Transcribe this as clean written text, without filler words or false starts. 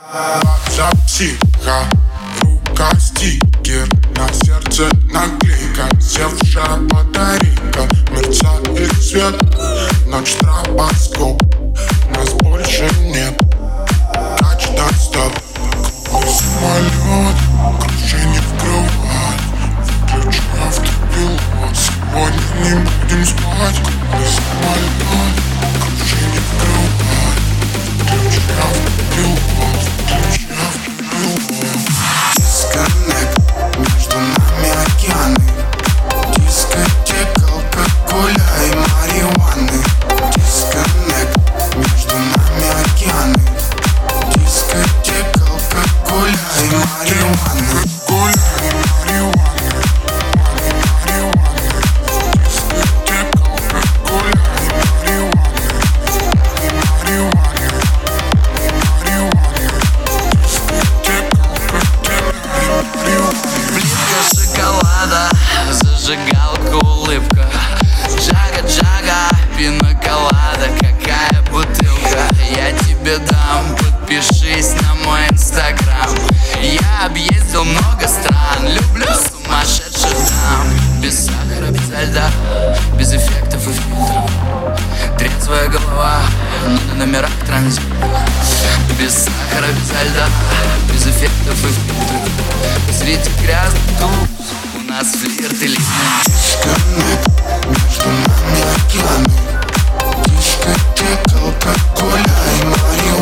Глаза психа, рука стикер, на сердце наклейка, севшая батарейка. Мерцает свет, ночь стробоскоп, нас больше нет. Touchdown стоп, какой самолет, крушение в кровать. Выключи автопилот, сегодня не будем спать. Какой самолет, крушение в кровать. Выключи автопилот, выключи автопилот. Дисконнект, между нами океаны. Дискотека, алкоголя и марихуаны. Дисконнект, между нами океаны. Дискотека, алкоголя и марихуаны. Зажигалка, улыбка, джага-джага, пина-колада, какая бутылка. Я тебе дам, подпишись на мой инстаграм. Я объездил много стран, люблю сумасшедших дам. Без сахара, без льда, без эффектов и фильтров. Трезвая голова, но на номерах транзит. Без сахара, без льда, без эффектов и фильтров. Среди грязных туз у нас флирт и листья. Дисконнект, между нами океаны. Дискотека, алкоголя и марихуаны.